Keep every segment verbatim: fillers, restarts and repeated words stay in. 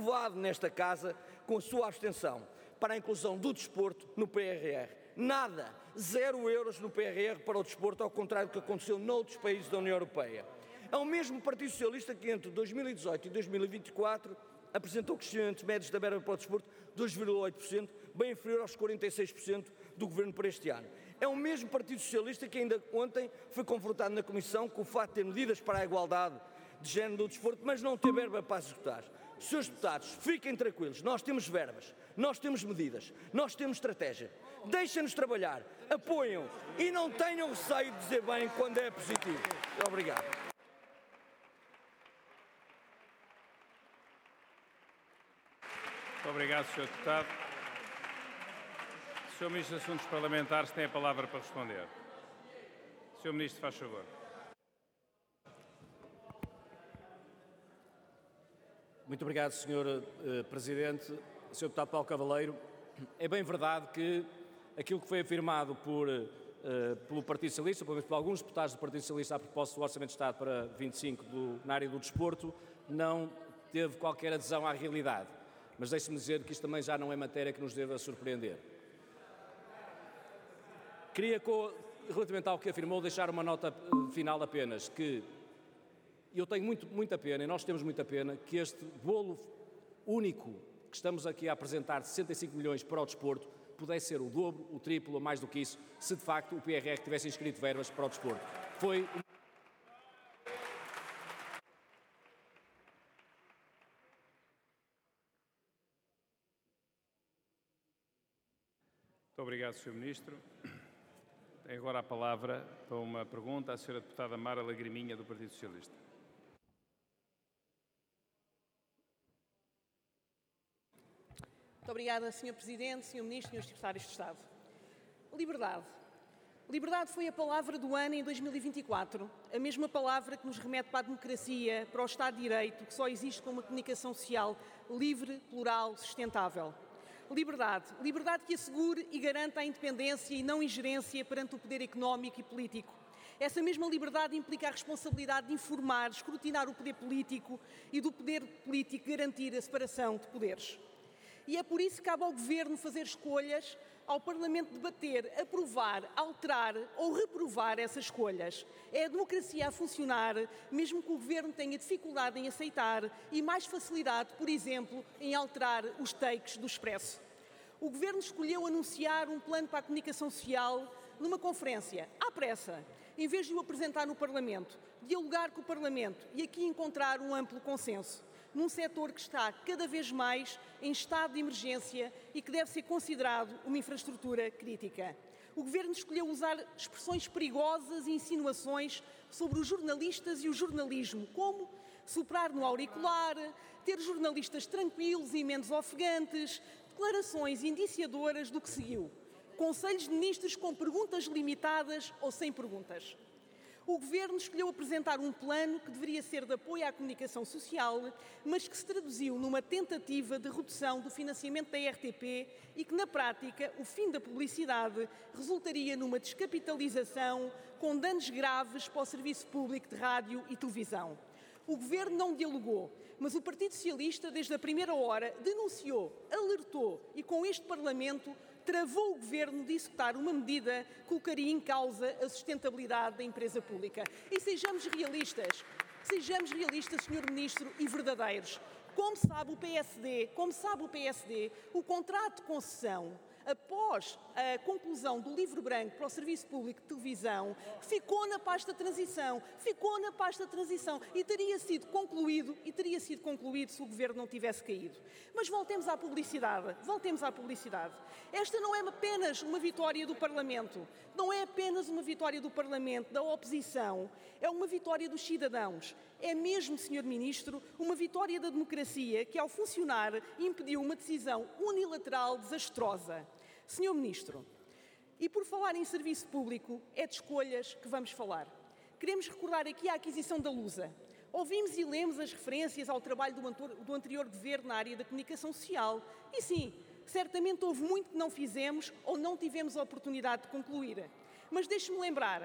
aprovado nesta Casa com a sua abstenção para a inclusão do desporto no P R R. Nada, zero euros no P R R para o desporto, ao contrário do que aconteceu noutros países da União Europeia. É o mesmo Partido Socialista que entre dois mil e dezoito e dois mil e vinte e quatro apresentou crescimentos médios da verba para o desporto de dois vírgula oito por cento, bem inferior aos quarenta e seis por cento do Governo para este ano. É o mesmo Partido Socialista que ainda ontem foi confrontado na Comissão com o facto de ter medidas para a igualdade de género do desporto, mas não ter verba para executar. Senhores deputados, fiquem tranquilos, nós temos verbas, nós temos medidas, nós temos estratégia. Deixem-nos trabalhar, apoiam e não tenham receio de dizer bem quando é positivo. Obrigado. Muito obrigado, senhor Deputado. O senhor Ministro dos Assuntos Parlamentares tem a palavra para responder. senhor Ministro, faz favor. Muito obrigado, senhor uh, Presidente. senhor Deputado Paulo Cavaleiro, é bem verdade que aquilo que foi afirmado por, uh, pelo Partido Socialista, pelo menos por alguns deputados do Partido Socialista a propósito do Orçamento de Estado para vinte e cinco do, na área do desporto, não teve qualquer adesão à realidade. Mas deixe-me dizer que isto também já não é matéria que nos deva surpreender. Queria, relativamente ao que afirmou, deixar uma nota final apenas, que eu tenho muito, muita pena, e nós temos muita pena, que este bolo único que estamos aqui a apresentar, de sessenta e cinco milhões para o desporto, pudesse ser o dobro, o triplo ou mais do que isso, se de facto o P R R tivesse inscrito verbas para o desporto. Foi... Muito obrigado, senhor Ministro. Tem agora a palavra para uma pergunta a senhora deputada Mara Lagriminha, do Partido Socialista. Muito obrigada, senhor Presidente, senhor Ministro, senhores Secretários de Estado. Liberdade. Liberdade foi a palavra do ano em dois mil e vinte e quatro, a mesma palavra que nos remete para a democracia, para o Estado de Direito, que só existe com uma comunicação social livre, plural, sustentável. Liberdade. Liberdade que assegure e garanta a independência e não ingerência perante o poder económico e político. Essa mesma liberdade implica a responsabilidade de informar, escrutinar o poder político e do poder político garantir a separação de poderes. E é por isso que cabe ao Governo fazer escolhas, ao Parlamento debater, aprovar, alterar ou reprovar essas escolhas. É a democracia a funcionar, mesmo que o Governo tenha dificuldade em aceitar e mais facilidade, por exemplo, em alterar os takes do Expresso. O Governo escolheu anunciar um plano para a comunicação social numa conferência, à pressa, em vez de o apresentar no Parlamento, dialogar com o Parlamento e aqui encontrar um amplo consenso, num setor que está cada vez mais em estado de emergência e que deve ser considerado uma infraestrutura crítica. O Governo escolheu usar expressões perigosas e insinuações sobre os jornalistas e o jornalismo, como soprar no auricular, ter jornalistas tranquilos e menos ofegantes, declarações indiciadoras do que seguiu, conselhos de ministros com perguntas limitadas ou sem perguntas. O Governo escolheu apresentar um plano que deveria ser de apoio à comunicação social, mas que se traduziu numa tentativa de redução do financiamento da R T P e que, na prática, o fim da publicidade resultaria numa descapitalização com danos graves para o serviço público de rádio e televisão. O Governo não dialogou, mas o Partido Socialista, desde a primeira hora, denunciou, alertou e, com este Parlamento, travou o Governo de executar uma medida que colocaria em causa a sustentabilidade da empresa pública. E sejamos realistas, sejamos realistas, senhor Ministro, e verdadeiros. Como sabe o P S D, como sabe o P S D, o contrato de concessão, após a conclusão do livro branco para o Serviço Público de Televisão, ficou na pasta de transição, ficou na pasta de transição e teria sido concluído, e teria sido concluído se o Governo não tivesse caído. Mas voltemos à publicidade, voltemos à publicidade. Esta não é apenas uma vitória do Parlamento, não é apenas uma vitória do Parlamento, da oposição, é uma vitória dos cidadãos. É mesmo, senhor Ministro, uma vitória da democracia que, ao funcionar, impediu uma decisão unilateral desastrosa. Senhor Ministro, e por falar em serviço público, é de escolhas que vamos falar. Queremos recordar aqui a aquisição da Lusa. Ouvimos e lemos as referências ao trabalho do anterior Governo na área da comunicação social. E sim, certamente houve muito que não fizemos ou não tivemos a oportunidade de concluir. Mas deixe-me lembrar,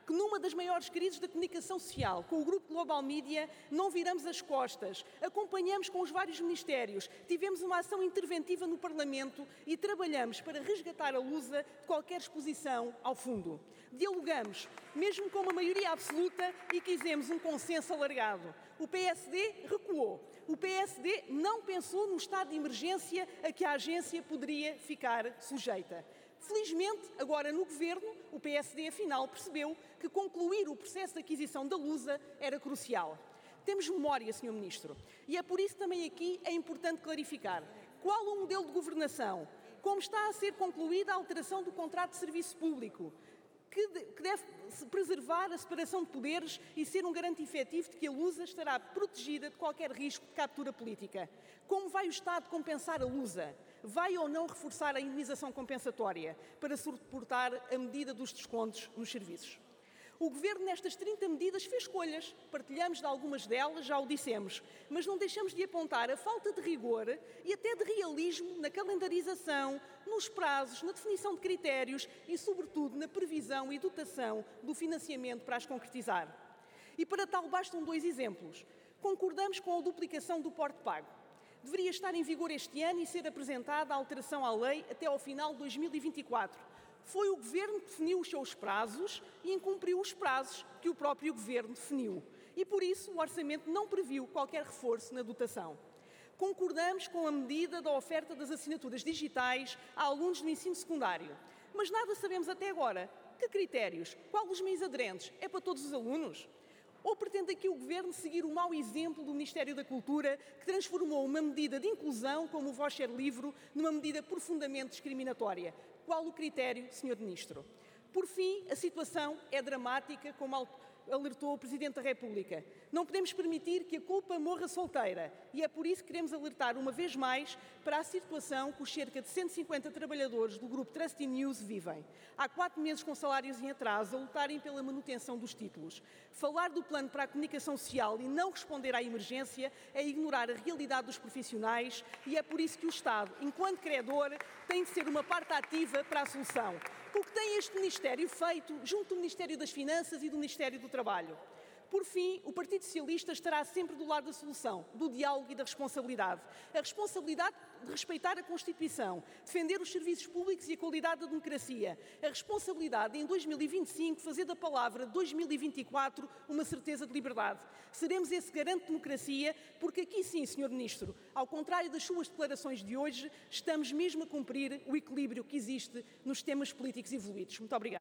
que numa das maiores crises da comunicação social, com o Grupo Global Media, não viramos as costas, acompanhamos com os vários ministérios, tivemos uma ação interventiva no Parlamento e trabalhamos para resgatar a Lusa de qualquer exposição ao fundo. Dialogamos, mesmo com uma maioria absoluta, e quisemos um consenso alargado. O P S D recuou. O P S D não pensou no estado de emergência a que a agência poderia ficar sujeita. Felizmente, agora no Governo, o P S D afinal percebeu que concluir o processo de aquisição da Lusa era crucial. Temos memória, senhor Ministro, e é por isso também aqui é importante clarificar qual o modelo de governação, como está a ser concluída a alteração do contrato de serviço público, que deve preservar a separação de poderes e ser um garante efetivo de que a Lusa estará protegida de qualquer risco de captura política. Como vai o Estado compensar a Lusa? Vai ou não reforçar a indemnização compensatória para suportar a medida dos descontos nos serviços? O Governo, nestas trinta medidas, fez escolhas. Partilhamos de algumas delas, já o dissemos, mas não deixamos de apontar a falta de rigor e até de realismo na calendarização, nos prazos, na definição de critérios e, sobretudo, na previsão e dotação do financiamento para as concretizar. E para tal bastam dois exemplos. Concordamos com a duplicação do porte pago. Deveria estar em vigor este ano e ser apresentada a alteração à lei até ao final de dois mil e vinte e quatro. Foi o Governo que definiu os seus prazos e incumpriu os prazos que o próprio Governo definiu. E, por isso, o Orçamento não previu qualquer reforço na dotação. Concordamos com a medida da oferta das assinaturas digitais a alunos do ensino secundário. Mas nada sabemos até agora. Que critérios? Qual os meios aderentes? É para todos os alunos? Ou pretende aqui o Governo seguir o mau exemplo do Ministério da Cultura, que transformou uma medida de inclusão, como o voucher livre, numa medida profundamente discriminatória? Qual o critério, senhor Ministro? Por fim, a situação é dramática, como alertou o Presidente da República. Não podemos permitir que a culpa morra solteira e é por isso que queremos alertar uma vez mais para a situação que os cerca de cento e cinquenta trabalhadores do grupo Trusty News vivem. Há quatro meses com salários em atraso a lutarem pela manutenção dos títulos. Falar do plano para a comunicação social e não responder à emergência é ignorar a realidade dos profissionais e é por isso que o Estado, enquanto credor, tem de ser uma parte ativa para a solução. O que tem este Ministério feito junto do Ministério das Finanças e do Ministério do Trabalho? Por fim, o Partido Socialista estará sempre do lado da solução, do diálogo e da responsabilidade. A responsabilidade de respeitar a Constituição, defender os serviços públicos e a qualidade da democracia. A responsabilidade de, em dois mil e vinte e cinco, fazer da palavra dois mil e vinte e quatro uma certeza de liberdade. Seremos esse garante de democracia, porque aqui sim, senhor Ministro, ao contrário das suas declarações de hoje, estamos mesmo a cumprir o equilíbrio que existe nos sistemas políticos evoluídos. Muito obrigada.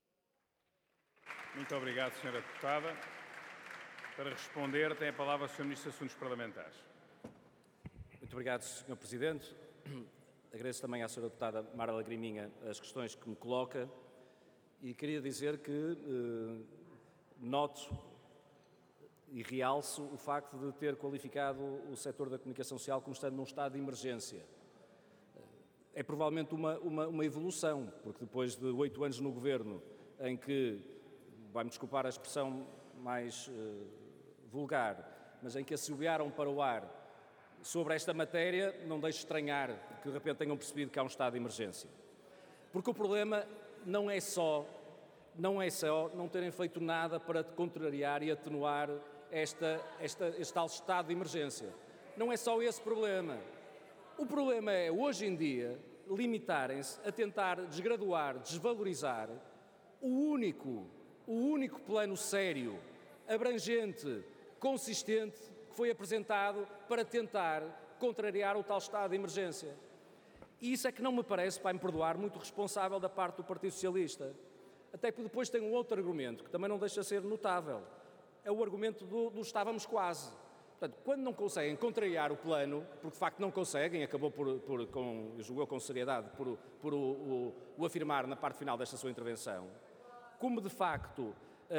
Muito obrigado, senhora Deputada. Para responder, tem a palavra o senhor Ministro dos Assuntos Parlamentares. Muito obrigado, senhor Presidente. Agradeço também à senhora Deputada Mara Lagriminha as questões que me coloca e queria dizer que eh, noto e realço o facto de ter qualificado o setor da comunicação social como estando num estado de emergência. É provavelmente uma, uma, uma evolução, porque depois de oito anos no Governo, em que, vai-me desculpar a expressão mais eh, vulgar, mas em que assobiaram para o ar sobre esta matéria, não deixe estranhar que de repente tenham percebido que há um estado de emergência. Porque o problema não é só, não é só não terem feito nada para contrariar e atenuar esta, esta, este tal estado de emergência. Não é só esse problema. O problema é, hoje em dia, limitarem-se a tentar desgraduar, desvalorizar o único, o único plano sério, abrangente, consistente, que foi apresentado para tentar contrariar o tal estado de emergência. E isso é que não me parece, vai-me perdoar, muito responsável da parte do Partido Socialista. Até que depois tem um outro argumento, que também não deixa de ser notável. É o argumento do, do estávamos quase. Portanto, quando não conseguem contrariar o plano, porque de facto não conseguem, acabou por, por com, julgou com seriedade, por, por o, o, o afirmar na parte final desta sua intervenção, como de facto uh,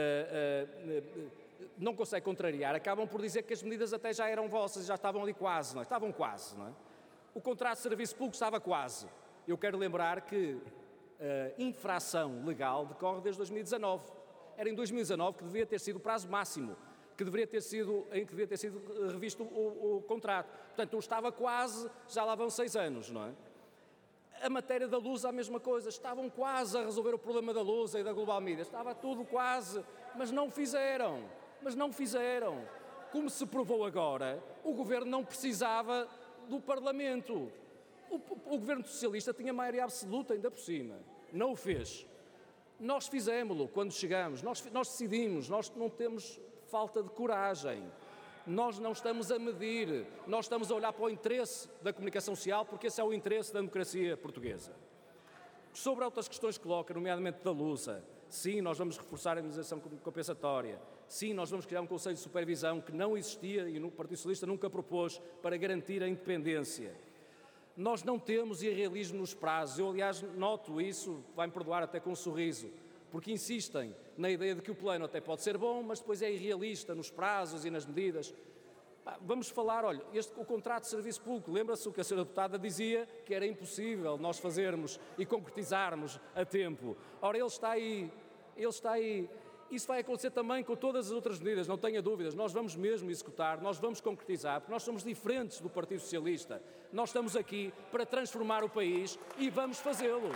uh, uh, não consegue contrariar, acabam por dizer que as medidas até já eram vossas, já estavam ali quase, não é? Estavam quase, não é? O contrato de serviço público estava quase. Eu quero lembrar que a infração legal decorre desde dois mil e dezanove. Era em dois mil e dezanove que deveria ter sido o prazo máximo, que deveria ter sido, em que deveria ter sido revisto o, o contrato. Portanto, estava quase, já lá vão seis anos, não é? A matéria da Lusa, a mesma coisa. Estavam quase a resolver o problema da Lusa e da Global Media. Estava tudo quase, mas não fizeram. Mas não fizeram. Como se provou agora, o Governo não precisava do Parlamento. O, o Governo Socialista tinha maioria absoluta ainda por cima. Não o fez. Nós fizemos-lo quando chegamos. Nós, nós decidimos. Nós não temos falta de coragem. Nós não estamos a medir, nós estamos a olhar para o interesse da comunicação social, porque esse é o interesse da democracia portuguesa. Sobre outras questões que coloca, nomeadamente da Lusa, sim, nós vamos reforçar a indenização compensatória, sim, nós vamos criar um Conselho de Supervisão que não existia e o Partido Socialista nunca propôs para garantir a independência. Nós não temos irrealismo nos prazos, eu aliás noto isso, vai-me perdoar até com um sorriso, porque insistem na ideia de que o plano até pode ser bom, mas depois é irrealista nos prazos e nas medidas. Vamos falar, olha, este, o contrato de serviço público, lembra-se o que a senhora deputada dizia, que era impossível nós fazermos e concretizarmos a tempo. Ora, ele está aí, ele está aí. Isso vai acontecer também com todas as outras medidas, não tenha dúvidas. Nós vamos mesmo executar, nós vamos concretizar, porque nós somos diferentes do Partido Socialista. Nós estamos aqui para transformar o país e vamos fazê-lo.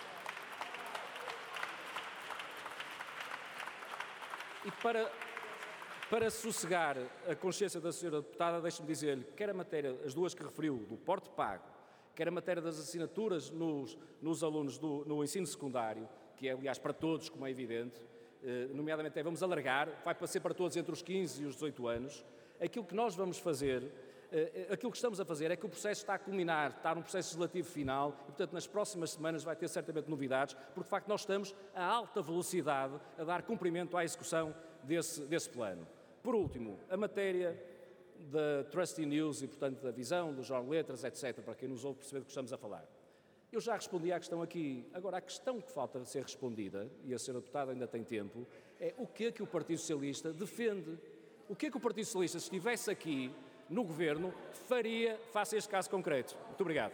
E para, para sossegar a consciência da senhora deputada, deixe-me dizer-lhe que quer a matéria, as duas que referiu, do porte pago, quer a matéria das assinaturas nos, nos alunos do, no ensino secundário, que é, aliás, para todos, como é evidente, eh, nomeadamente é, vamos alargar, vai ser para todos entre os quinze e os dezoito anos. Aquilo que nós vamos fazer, eh, aquilo que estamos a fazer é que o processo está a culminar, está num processo legislativo final e, portanto, nas próximas semanas vai ter certamente novidades, porque, de facto, nós estamos a alta velocidade a dar cumprimento à execução desse, desse plano. Por último, a matéria da Trusty News e, portanto, da visão, do Jornal de Letras, etcétera, para quem nos ouve perceber do que estamos a falar. Eu já respondi à questão aqui. Agora, a questão que falta ser respondida, e a senhora deputada ainda tem tempo, é o que é que o Partido Socialista defende. O que é que o Partido Socialista, se estivesse aqui no Governo, faria face a este caso concreto. Muito obrigado.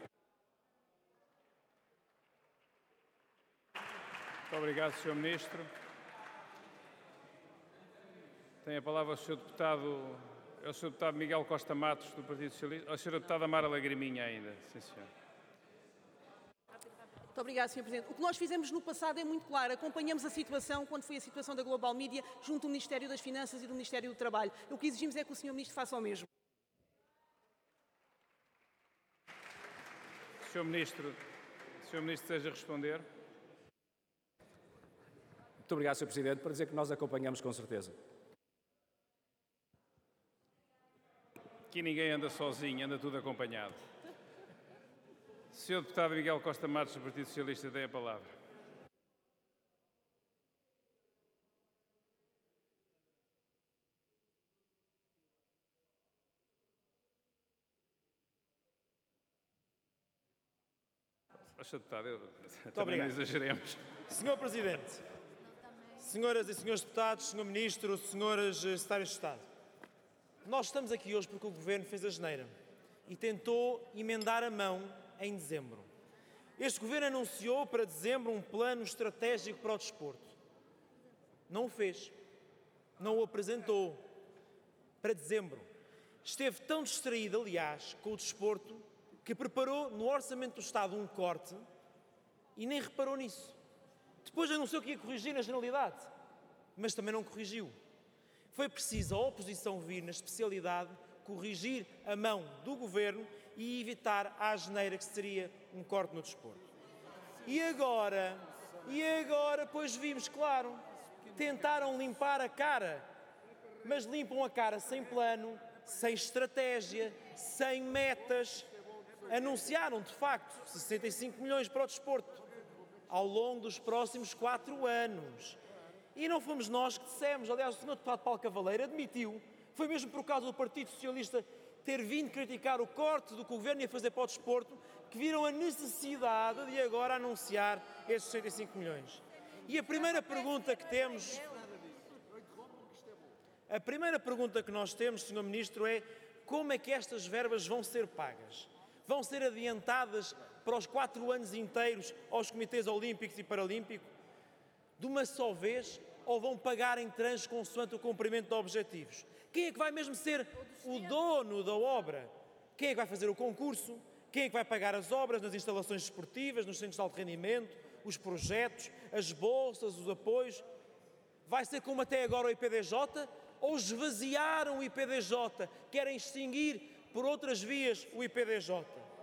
Muito obrigado, senhor Ministro. Tem a palavra o senhor Deputado, é o senhor Deputado Miguel Costa Matos, do Partido Socialista. A senhora Deputada Mara Lagriminha ainda. Sim, senhor. Muito obrigada, senhor Presidente. O que nós fizemos no passado é muito claro. Acompanhamos a situação, quando foi a situação da Global Media, junto do Ministério das Finanças e do Ministério do Trabalho. O que exigimos é que o senhor Ministro faça o mesmo. senhor Ministro, senhor Ministro deseja responder? Muito obrigado, senhor Presidente, para dizer que nós acompanhamos com certeza. Aqui ninguém anda sozinho, anda tudo acompanhado. senhor Deputado Miguel Costa Matos, do Partido Socialista, tem a palavra. senhor Deputado, eu, também não exageremos. senhor Presidente, senhoras e senhores deputados, senhor Ministro, senhoras secretárias de Estado, nós estamos aqui hoje porque o Governo fez a geneira e tentou emendar a mão em dezembro. Este Governo anunciou para dezembro um plano estratégico para o desporto. Não o fez. Não o apresentou. Para dezembro. Esteve tão distraído, aliás, com o desporto, que preparou no Orçamento do Estado um corte e nem reparou nisso. Depois anunciou que ia corrigir na generalidade, mas também não corrigiu. Foi preciso a oposição vir na especialidade corrigir a mão do Governo e evitar a asneira que seria um corte no desporto. E agora, e agora, pois vimos, claro, tentaram limpar a cara, mas limpam a cara sem plano, sem estratégia, sem metas. Anunciaram, de facto, sessenta e cinco milhões para o desporto ao longo dos próximos quatro anos. E não fomos nós que dissemos, aliás, o senhor deputado Paulo Cavaleiro admitiu, foi mesmo por causa do Partido Socialista ter vindo criticar o corte do que o Governo ia fazer para o desporto, que viram a necessidade de agora anunciar estes sessenta e cinco milhões. E a primeira pergunta que temos, a primeira pergunta que nós temos, senhor Ministro, é como é que estas verbas vão ser pagas? Vão ser adiantadas para os quatro anos inteiros aos comitês olímpicos e paralímpicos, de uma só vez, ou vão pagar em tranches consoante o cumprimento de objetivos? Quem é que vai mesmo ser o dono da obra? Quem é que vai fazer o concurso? Quem é que vai pagar as obras nas instalações esportivas, nos centros de alto rendimento, os projetos, as bolsas, os apoios? Vai ser como até agora o I P D J? Ou esvaziaram o I P D J? Querem extinguir por outras vias o I P D J?